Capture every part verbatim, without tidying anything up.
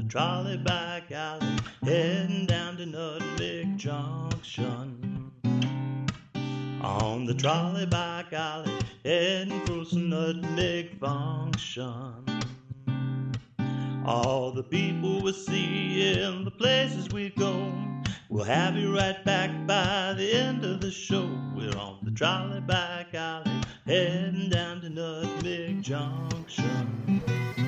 trolley back alley, heading down to Nutmeg Junction. On the trolley back alley, heading for some nutmeg function. All the people we see in the places we go, we'll have you right back by the end of the show. We're on the trolley back alley, heading down to Nutmeg Junction.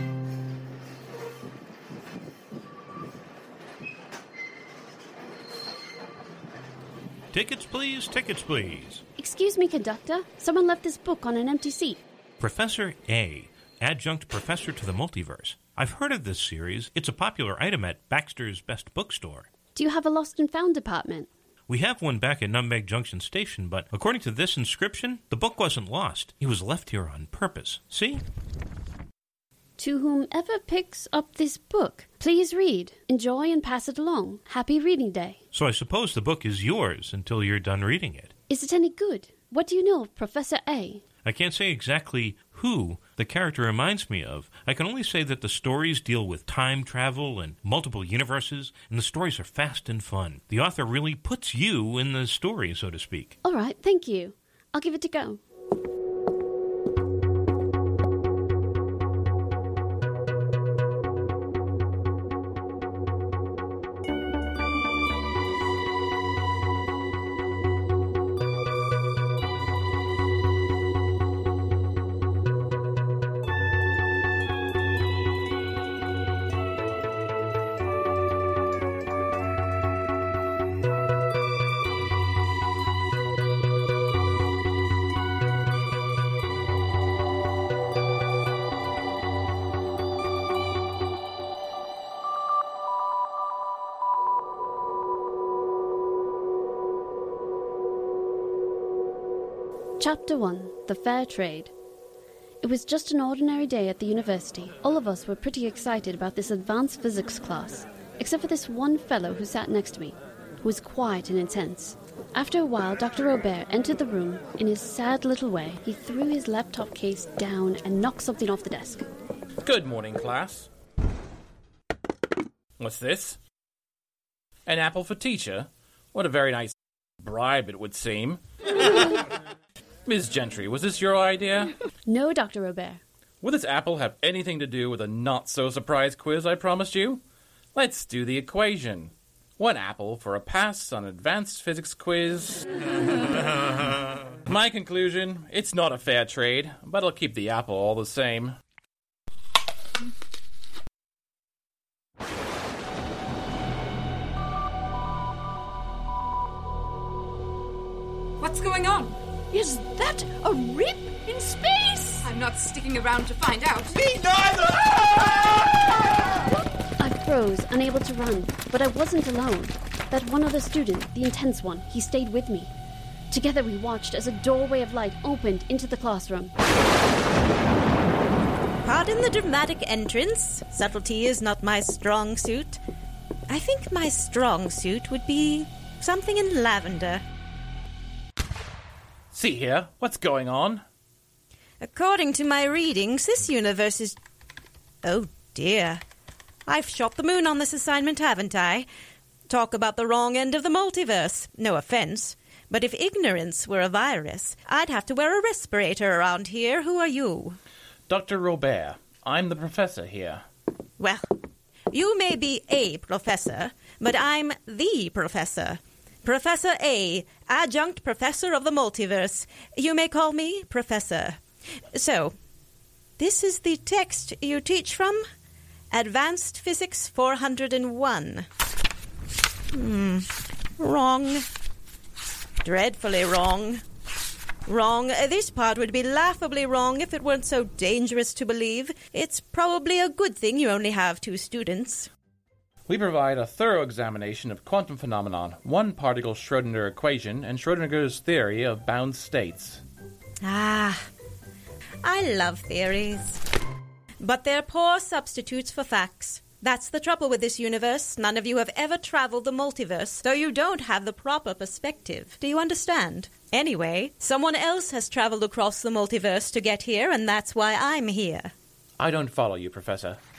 Tickets, please, tickets, please. Excuse me, conductor. Someone left this book on an empty seat. Professor A, Adjunct Professor to the Multiverse. I've heard of this series. It's a popular item at Baxter's Best Bookstore. Do you have a lost and found department? We have one back at Nutmeg Junction Station, but according to this inscription, the book wasn't lost. It was left here on purpose. See? To whomever picks up this book, please read, enjoy, and pass it along. Happy reading day. So I suppose the book is yours until you're done reading it. Is it any good? What do you know of Professor A? I can't say exactly who the character reminds me of. I can only say that the stories deal with time travel and multiple universes, and the stories are fast and fun. The author really puts you in the story, so to speak. All right, thank you. I'll give it a go. Chapter one. The Fair Trade. It was just an ordinary day at the university. All of us were pretty excited about this advanced physics class, except for this one fellow who sat next to me, who was quiet and intense. After a while, Doctor Robert entered the room. In his sad little way, he threw his laptop case down and knocked something off the desk. Good morning, class. What's this? An apple for teacher? What a very nice bribe it would seem. Miz Gentry, was this your idea? No, Doctor Robert. Will this apple have anything to do with a not-so-surprise quiz I promised you? Let's do the equation. One apple for a pass on advanced physics quiz. My conclusion, it's not a fair trade, but I'll keep the apple all the same. What's going on? Is that a rip in space? I'm not sticking around to find out. Me neither! I froze, unable to run, but I wasn't alone. That one other student, the intense one, he stayed with me. Together we watched as a doorway of light opened into the classroom. Pardon the dramatic entrance. Subtlety is not my strong suit. I think my strong suit would be something in lavender. See here, what's going on? According to my readings, this universe is... Oh, dear. I've shot the moon on this assignment, haven't I? Talk about the wrong end of the multiverse. No offense. But if ignorance were a virus, I'd have to wear a respirator around here. Who are you? Doctor Robert. I'm the professor here. Well, you may be a professor, but I'm the professor. Professor A, Adjunct Professor of the Multiverse. You may call me Professor. So, this is the text you teach from? Advanced Physics four hundred one. Hmm, wrong. Dreadfully wrong. Wrong. This part would be laughably wrong if it weren't so dangerous to believe. It's probably a good thing you only have two students. We provide a thorough examination of quantum phenomenon, one-particle Schrödinger equation, and Schrödinger's theory of bound states. Ah, I love theories. But they're poor substitutes for facts. That's the trouble with this universe. None of you have ever traveled the multiverse, so you don't have the proper perspective. Do you understand? Anyway, someone else has traveled across the multiverse to get here, and that's why I'm here. I don't follow you, Professor.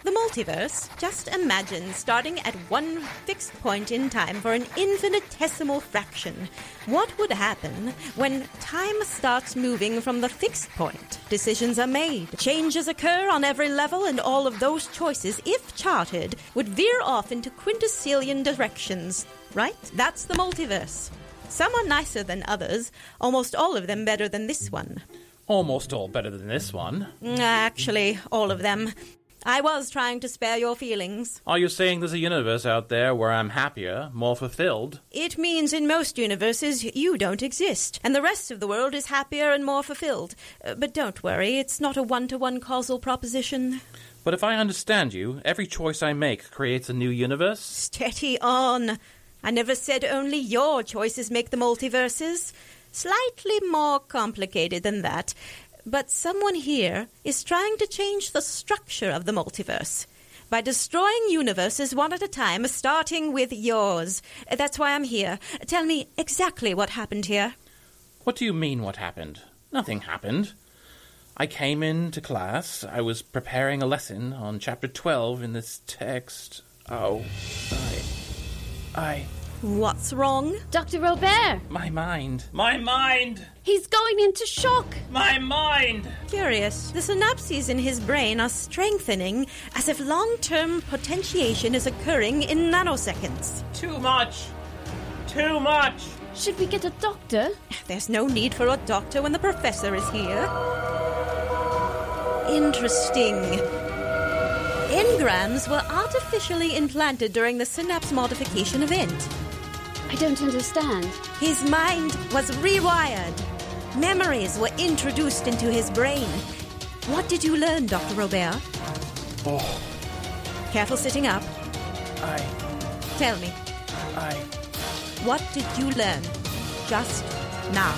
The multiverse? Just imagine starting at one fixed point in time for an infinitesimal fraction. What would happen when time starts moving from the fixed point? Decisions are made, changes occur on every level, and all of those choices, if charted, would veer off into quintessilian directions. Right? That's the multiverse. Some are nicer than others, almost all of them better than this one. Almost all better than this one. Actually, all of them. I was trying to spare your feelings. Are you saying there's a universe out there where I'm happier, more fulfilled? It means in most universes you don't exist, and the rest of the world is happier and more fulfilled. Uh, but don't worry, it's not a one-to-one causal proposition. But if I understand you, every choice I make creates a new universe? Steady on. I never said only your choices make the multiverses. Slightly more complicated than that. But someone here is trying to change the structure of the multiverse by destroying universes one at a time, starting with yours. That's why I'm here. Tell me exactly what happened here. What do you mean, what happened? Nothing happened. I came into class. I was preparing a lesson on chapter twelve in this text. Oh, I... I... What's wrong? Doctor Robert! My mind. My mind! He's going into shock! My mind! Curious. The synapses in his brain are strengthening as if long-term potentiation is occurring in nanoseconds. Too much! Too much! Should we get a doctor? There's no need for a doctor when the professor is here. Interesting. Engrams were artificially implanted during the synapse modification event. I don't understand. His mind was rewired. Memories were introduced into his brain. What did you learn, Doctor Robert? Oh. Careful sitting up. I... Tell me. I... What did you learn? Just now.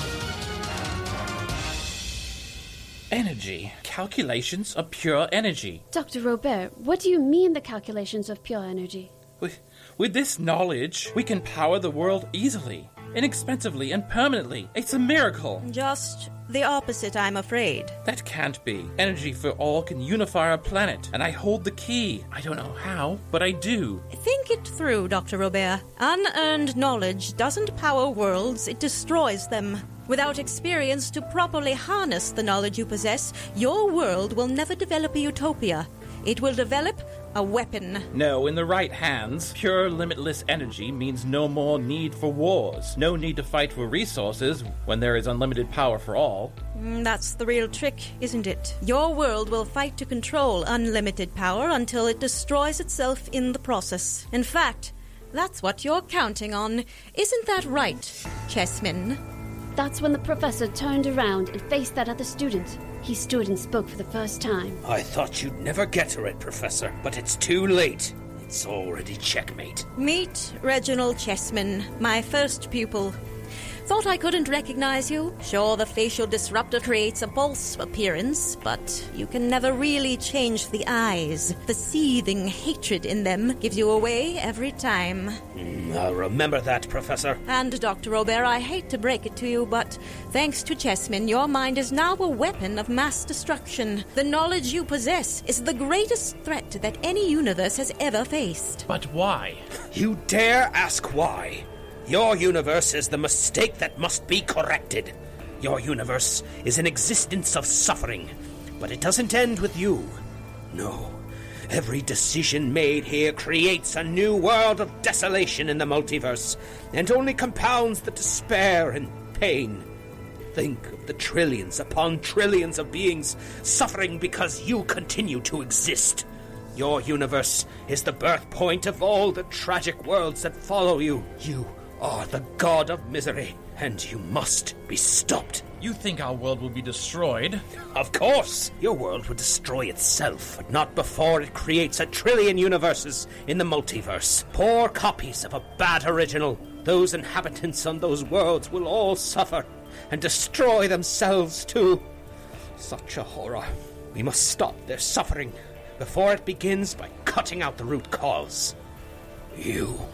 Energy. Calculations of pure energy. Doctor Robert, what do you mean the calculations of pure energy? With, with this knowledge, we can power the world easily, inexpensively, and permanently. It's a miracle. Just the opposite, I'm afraid. That can't be. Energy for all can unify our planet, and I hold the key. I don't know how, but I do. Think it through, Doctor Robert. Unearned knowledge doesn't power worlds, it destroys them. Without experience to properly harness the knowledge you possess, your world will never develop a utopia. It will develop a weapon. No, in the right hands, pure limitless energy means no more need for wars. No need to fight for resources when there is unlimited power for all. Mm, that's the real trick, isn't it? Your world will fight to control unlimited power until it destroys itself in the process. In fact, that's what you're counting on. Isn't that right, Chessman? That's when the professor turned around and faced that other student. He stood and spoke for the first time. I thought you'd never get to it, Professor, but it's too late. It's already checkmate. Meet Reginald Chessman, my first pupil. Thought I couldn't recognize you? Sure, the facial disruptor creates a false appearance, but you can never really change the eyes. The seething hatred in them gives you away every time. Mm, I'll remember that, Professor. And, Doctor Robert, I hate to break it to you, but thanks to Chessman, your mind is now a weapon of mass destruction. The knowledge you possess is the greatest threat that any universe has ever faced. But why? You dare ask why? Your universe is the mistake that must be corrected. Your universe is an existence of suffering, but it doesn't end with you. No. Every decision made here creates a new world of desolation in the multiverse, and only compounds the despair and pain. Think of the trillions upon trillions of beings suffering because you continue to exist. Your universe is the birth point of all the tragic worlds that follow you. You are the god of misery, and you must be stopped. You think our world will be destroyed? Of course! Your world would destroy itself, but not before it creates a trillion universes in the multiverse. Poor copies of a bad original. Those inhabitants on those worlds will all suffer, and destroy themselves too. Such a horror. We must stop their suffering before it begins by cutting out the root cause. You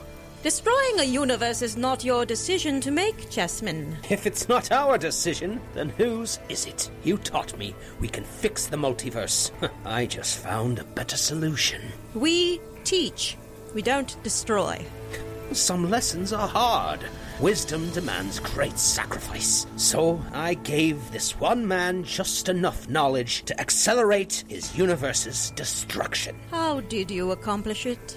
Destroying a universe is not your decision to make, Chessman. If it's not our decision, then whose is it? You taught me we can fix the multiverse. I just found a better solution. We teach. We don't destroy. Some lessons are hard. Wisdom demands great sacrifice. So I gave this one man just enough knowledge to accelerate his universe's destruction. How did you accomplish it?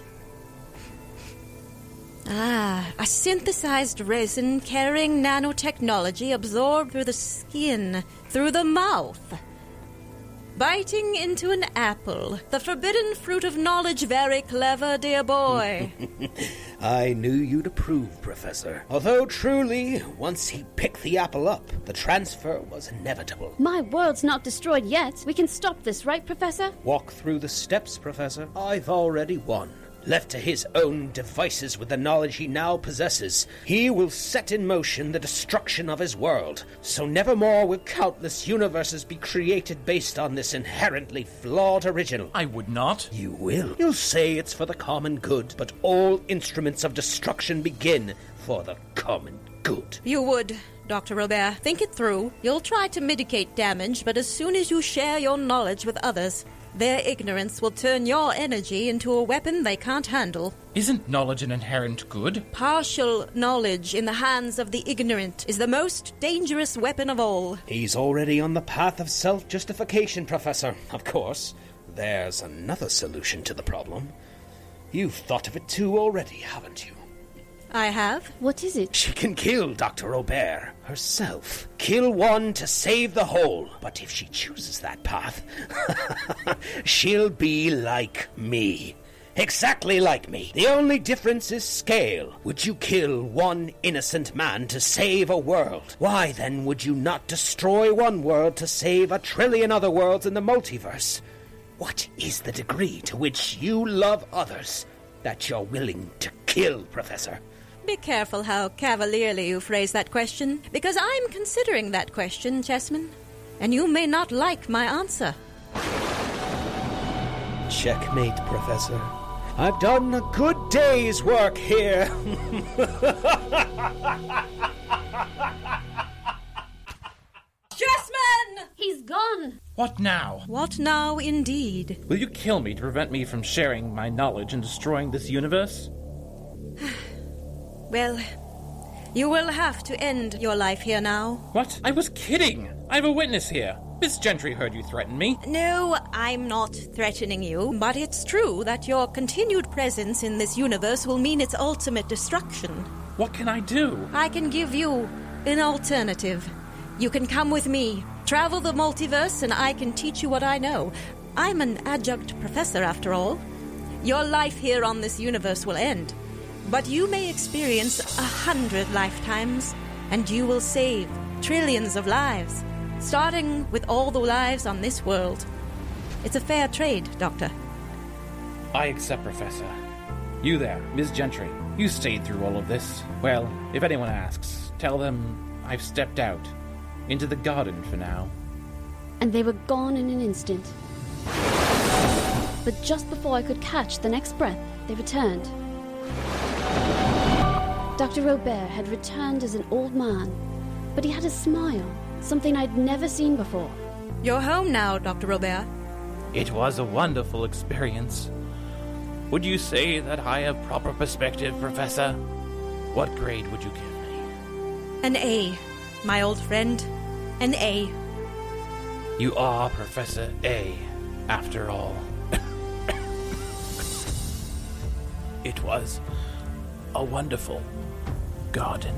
Ah, a synthesized resin carrying nanotechnology absorbed through the skin, through the mouth. Biting into an apple, the forbidden fruit of knowledge. Very clever, dear boy. I knew you'd approve, Professor. Although truly, once he picked the apple up, the transfer was inevitable. My world's not destroyed yet. We can stop this, right, Professor? Walk through the steps, Professor. I've already won. Left to his own devices with the knowledge he now possesses, he will set in motion the destruction of his world. So nevermore will countless universes be created based on this inherently flawed original. I would not. You will. You'll say it's for the common good, but all instruments of destruction begin for the common good. You would, Doctor Robert. Think it through. You'll try to mitigate damage, but as soon as you share your knowledge with others, their ignorance will turn your energy into a weapon they can't handle. Isn't knowledge an inherent good? Partial knowledge in the hands of the ignorant is the most dangerous weapon of all. He's already on the path of self-justification, Professor. Of course, there's another solution to the problem. You've thought of it too already, haven't you? I have. What is it? She can kill Doctor Robert herself. Kill one to save the whole. But if she chooses that path, she'll be like me. Exactly like me. The only difference is scale. Would you kill one innocent man to save a world? Why then would you not destroy one world to save a trillion other worlds in the multiverse? What is the degree to which you love others that you're willing to kill, Professor? Be careful how cavalierly you phrase that question, because I'm considering that question, Chessman, and you may not like my answer. Checkmate, Professor. I've done a good day's work here. Chessman! He's gone! What now? What now, indeed? Will you kill me to prevent me from sharing my knowledge and destroying this universe? Well, you will have to end your life here now. What? I was kidding! I have a witness here. Miss Gentry heard you threaten me. No, I'm not threatening you, but it's true that your continued presence in this universe will mean its ultimate destruction. What can I do? I can give you an alternative. You can come with me, travel the multiverse, and I can teach you what I know. I'm an adjunct professor, after all. Your life here on this universe will end, but you may experience a hundred lifetimes, and you will save trillions of lives, starting with all the lives on this world. It's a fair trade, Doctor. I accept, Professor. You there, Miss Gentry. You stayed through all of this. Well, if anyone asks, tell them I've stepped out into the garden for now. And they were gone in an instant. But just before I could catch the next breath, they returned. Doctor Robert had returned as an old man, but he had a smile, something I'd never seen before. You're home now, Doctor Robert. It was a wonderful experience. Would you say that I have proper perspective, Professor? What grade would you give me? An A, my old friend. An A. You are Professor A, after all. It was a wonderful garden.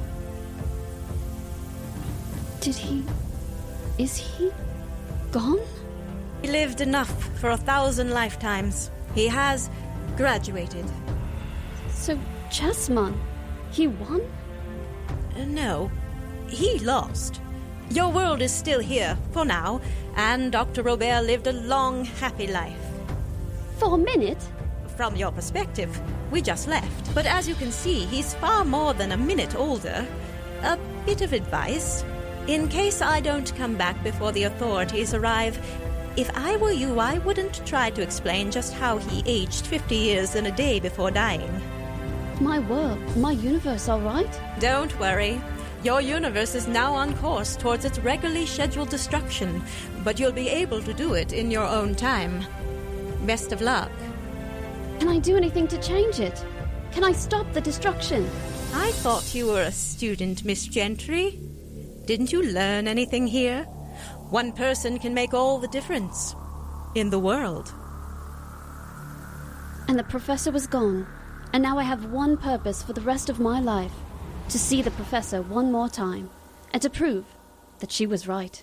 Did he... is he... gone? He lived enough for a thousand lifetimes. He has graduated. So, Chessman, he won? Uh, no, he lost. Your world is still here, for now, and Doctor Robert lived a long, happy life. For a minute? From your perspective, we just left. But as you can see, he's far more than a minute older. A bit of advice. In case I don't come back before the authorities arrive, if I were you, I wouldn't try to explain just how he aged fifty years in a day before dying. left my world, my universe, all right? Don't worry. Your universe is now on course towards its regularly scheduled destruction, but you'll be able to do it in your own time. Best of luck. Can I do anything to change it? Can I stop the destruction? I thought you were a student, Miss Gentry. Didn't you learn anything here? One person can make all the difference in the world. And the professor was gone, and now I have one purpose for the rest of my life. To see the professor one more time, and to prove that she was right.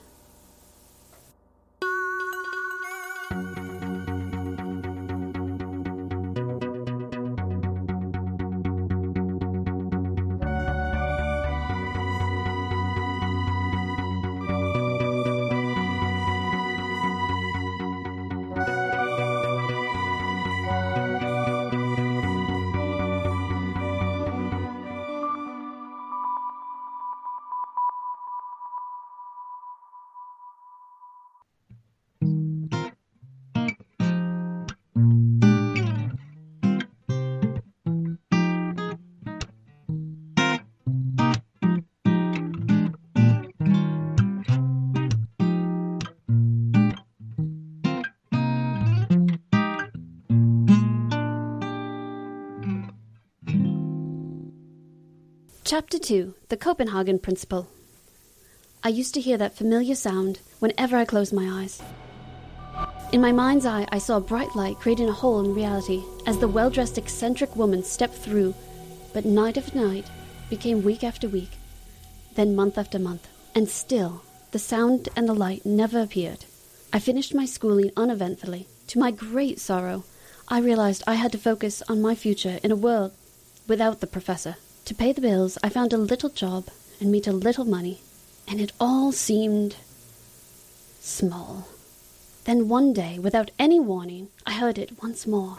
Chapter two. The Copenhagen Principle. I used to hear that familiar sound whenever I closed my eyes. In my mind's eye, I saw a bright light creating a hole in reality as the well-dressed eccentric woman stepped through, but night after night became week after week, then month after month, and still the sound and the light never appeared. I finished my schooling uneventfully. To my great sorrow, I realized I had to focus on my future in a world without the professor. To pay the bills, I found a little job and made a little money, and it all seemed small. Then one day, without any warning, I heard it once more.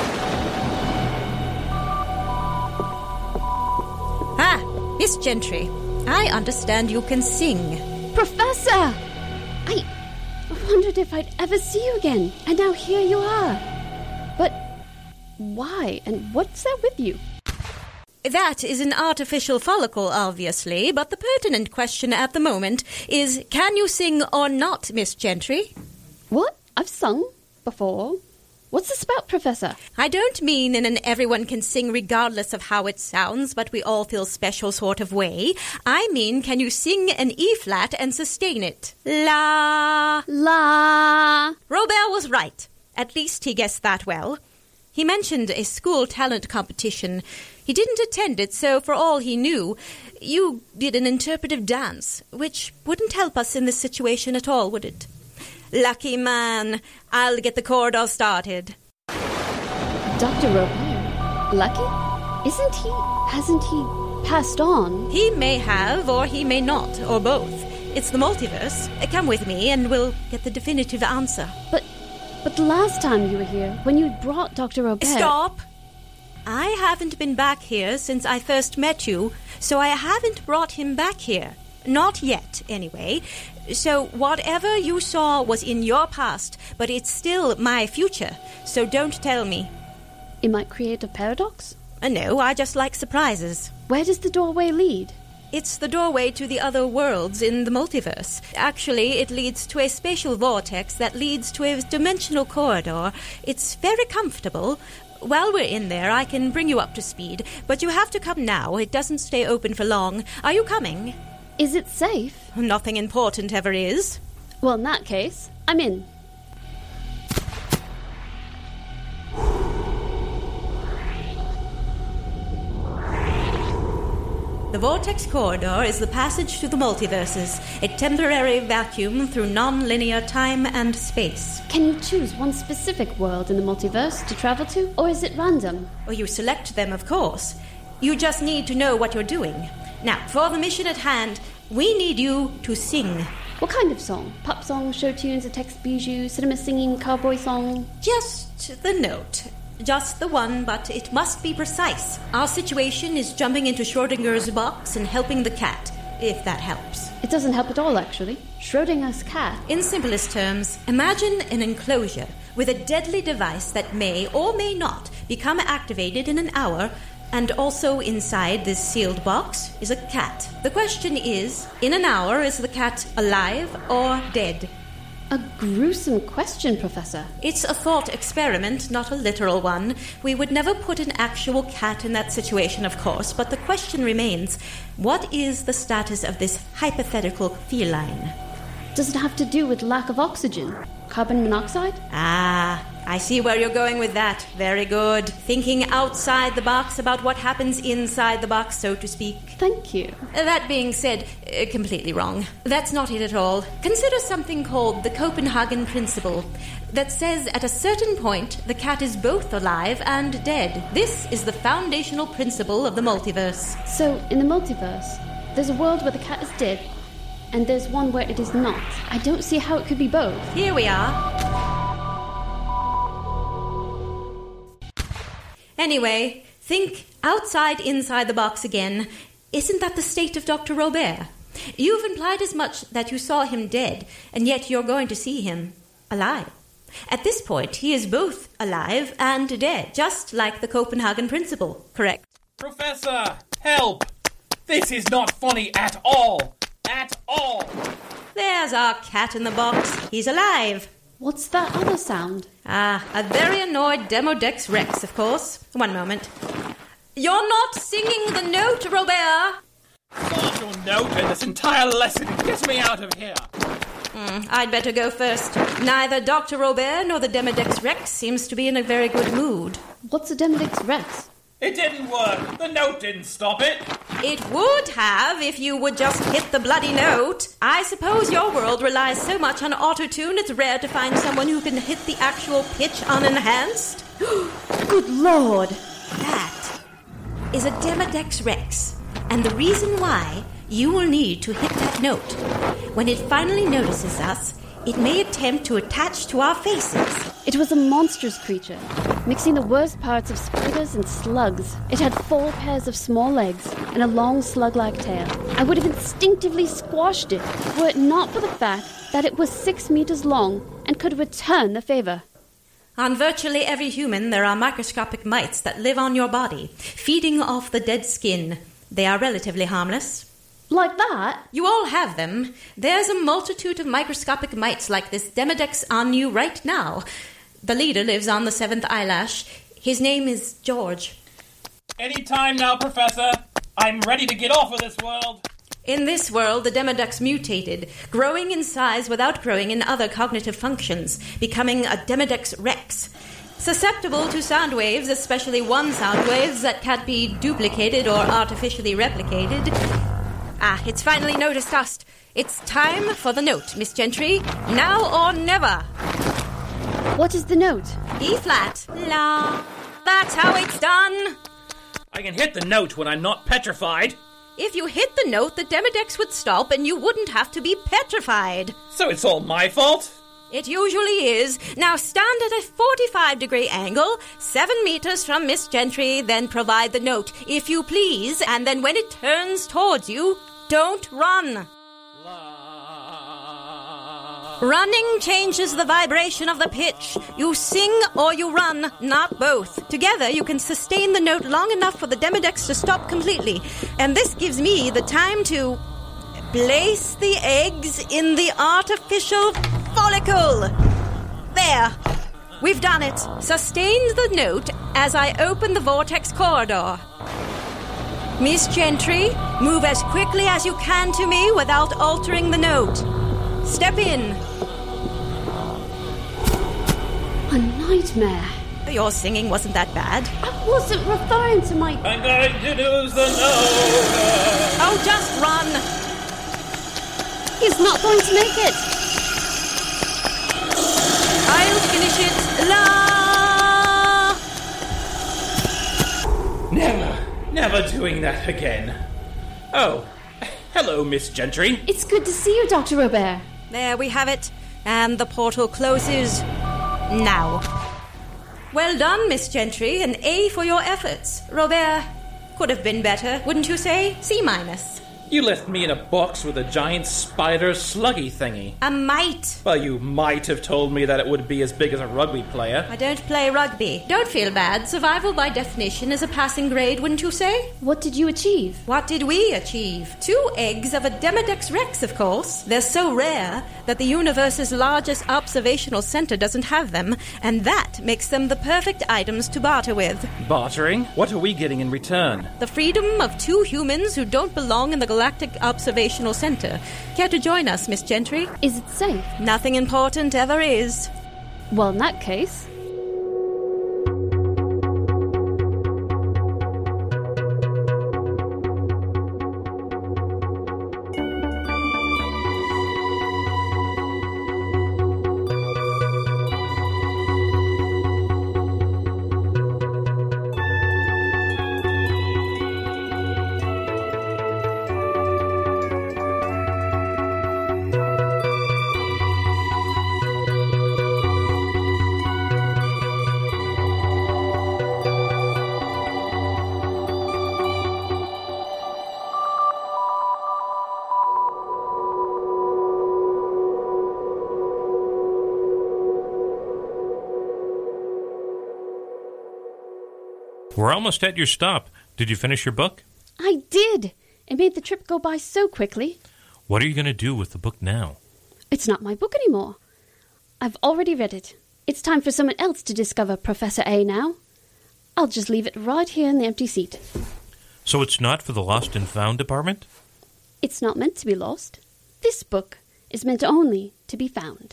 Ah, Miss Gentry, I understand you can sing. Professor! I wondered if I'd ever see you again, and now here you are. But why, and what's that with you? That is an artificial follicle, obviously, but the pertinent question at the moment is, can you sing or not, Miss Gentry? What? I've sung before. What's this about, Professor? I don't mean in an everyone can sing regardless of how it sounds, but we all feel special sort of way. I mean, can you sing an E-flat and sustain it? La. La. Robert was right. At least he guessed that well. He mentioned a school talent competition. He didn't attend it, so for all he knew, you did an interpretive dance, which wouldn't help us in this situation at all, would it? Lucky man. I'll get the corridor started. Doctor Robert? Lucky? Isn't he... hasn't he passed on? He may have, or he may not, or both. It's the multiverse. Come with me, and we'll get the definitive answer. But... but the last time you were here, when you brought Doctor Robert... Stop! I haven't been back here since I first met you, so I haven't brought him back here. Not yet, anyway. So whatever you saw was in your past, but it's still my future, so don't tell me. It might create a paradox? Uh, no, I just like surprises. Where does the doorway lead? It's the doorway to the other worlds in the multiverse. Actually, it leads to a spatial vortex that leads to a dimensional corridor. It's very comfortable. While we're in there, I can bring you up to speed, but you have to come now. It doesn't stay open for long. Are you coming? Is it safe? Nothing important ever is. Well, in that case, I'm in. The vortex corridor is the passage to the multiverses, a temporary vacuum through non-linear time and space. Can you choose one specific world in the multiverse to travel to, or is it random? Or you select them, of course. You just need to know what you're doing. Now, for the mission at hand, we need you to sing. What kind of song? Pop song, show tunes, a text bijou, cinema singing, cowboy song? Just the note. Just the one, but it must be precise. Our situation is jumping into Schrodinger's box and helping the cat, if that helps. It doesn't help at all, actually. Schrodinger's cat. In simplest terms, imagine an enclosure with a deadly device that may or may not become activated in an hour, And also inside this sealed box is a cat. The question is, in an hour, is the cat alive or dead? A gruesome question, Professor. It's a thought experiment, not a literal one. We would never put an actual cat in that situation, of course, but the question remains, what is the status of this hypothetical feline? Does it have to do with lack of oxygen? Carbon monoxide? Ah, I see where you're going with that. Very good. Thinking outside the box about what happens inside the box, so to speak. Thank you. That being said, uh, completely wrong. That's not it at all. Consider something called the Copenhagen Principle that says at a certain point the cat is both alive and dead. This is the foundational principle of the multiverse. So, in the multiverse, there's a world where the cat is dead, and there's one where it is not. I don't see how it could be both. Here we are. Anyway, think outside, inside the box again. Isn't that the state of Doctor Robert? You've implied as much that you saw him dead, and yet you're going to see him alive. At this point, he is both alive and dead, just like the Copenhagen Principle, correct? Professor, help! This is not funny at all! At all! There's our cat in the box. He's alive. What's that other sound? Ah, a very annoyed Demodex Rex, of course. One moment. You're not singing the note, Robert! Not your note in this entire lesson. Get me out of here. Mm, I'd better go first. Neither Doctor Robert nor the Demodex Rex seems to be in a very good mood. What's a Demodex Rex? It didn't work. The note didn't stop it. It would have if you would just hit the bloody note. I suppose your world relies so much on auto-tune it's rare to find someone who can hit the actual pitch unenhanced. Good Lord! That is a Demodex Rex. And the reason why you will need to hit that note. When it finally notices us, it may attempt to attach to our faces. It was a monstrous creature, mixing the worst parts of spiders and slugs. It had four pairs of small legs and a long slug-like tail. I would have instinctively squashed it were it not for the fact that it was six meters long and could return the favor. On virtually every human, there are microscopic mites that live on your body, feeding off the dead skin. They are relatively harmless. Like that? You all have them. There's a multitude of microscopic mites like this Demodex on you right now. The leader lives on the seventh eyelash. His name is George. Any time now, Professor. I'm ready to get off of this world. In this world, the Demodex mutated, growing in size without growing in other cognitive functions, becoming a Demodex Rex. Susceptible to sound waves, especially one sound waves that can't be duplicated or artificially replicated. Ah, it's finally noticed us. It's time for the note, Miss Gentry. Now or never. What is the note? E flat. La. That's how it's done. I can hit the note when I'm not petrified. If you hit the note, the Demodex would stop and you wouldn't have to be petrified. So it's all my fault? It usually is. Now stand at a forty-five degree angle, seven meters from Miss Gentry, then provide the note, if you please, and then when it turns towards you, don't run. Running changes the vibration of the pitch. You sing or you run, not both. Together, you can sustain the note long enough for the Demodex to stop completely. And this gives me the time to place the eggs in the artificial follicle. There. We've done it. Sustain the note as I open the vortex corridor. Miss Gentry, move as quickly as you can to me without altering the note. Step in. A nightmare. Your singing wasn't that bad. I wasn't referring to my... I'm going to lose the note. Oh, just run. He's not going to make it. I'll finish it. La! Never, never doing that again. Oh, hello, Miss Gentry. It's good to see you, Doctor Robert. There we have it. And the portal closes now. Well done, Miss Gentry. An A for your efforts. Robert, could have been better, wouldn't you say? C minus. You left me in a box with a giant spider sluggy thingy. A mite. Well, you might have told me that it would be as big as a rugby player. I don't play rugby. Don't feel bad. Survival by definition is a passing grade, wouldn't you say? What did you achieve? What did we achieve? Two eggs of a Demodex rex, of course. They're so rare that the universe's largest observational center doesn't have them, and that makes them the perfect items to barter with. Bartering? What are we getting in return? The freedom of two humans who don't belong in the Galactic Observational Center. Care to join us, Miss Gentry? Is it safe? Nothing important ever is. Well, in that case... We're almost at your stop. Did you finish your book? I did! It made the trip go by so quickly. What are you going to do with the book now? It's not my book anymore. I've already read it. It's time for someone else to discover Professor A now. I'll just leave it right here in the empty seat. So it's not for the Lost and Found department? It's not meant to be lost. This book is meant only to be found.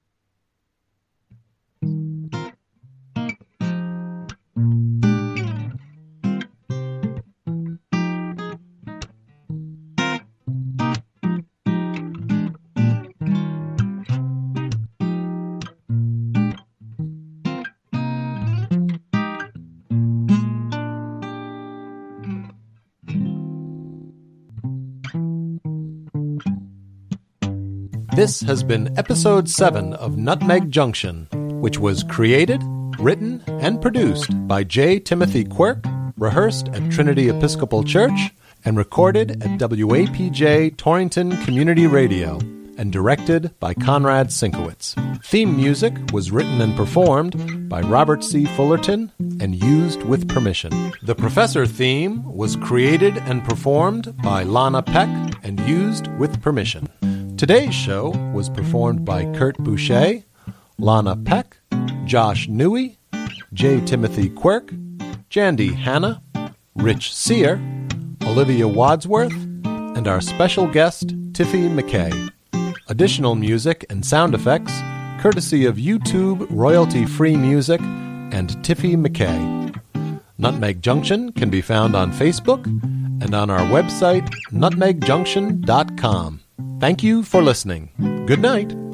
This has been Episode seven of Nutmeg Junction, which was created, written, and produced by J. Timothy Quirk, rehearsed at Trinity Episcopal Church, and recorded at W A P J Torrington Community Radio, and directed by Conrad Sinkowitz. Theme music was written and performed by Robert C. Fullerton and used with permission. The Professor theme was created and performed by Lana Peck and used with permission. Today's show was performed by Kurt Boucher, Lana Peck, Josh Newey, J. Timothy Quirk, Jandy Hanna, Rich Sear, Olivia Wadsworth, and our special guest, Tiffy McKay. Additional music and sound effects courtesy of YouTube royalty-free music and Tiffy McKay. Nutmeg Junction can be found on Facebook and on our website, nutmeg junction dot com. Thank you for listening. Good night.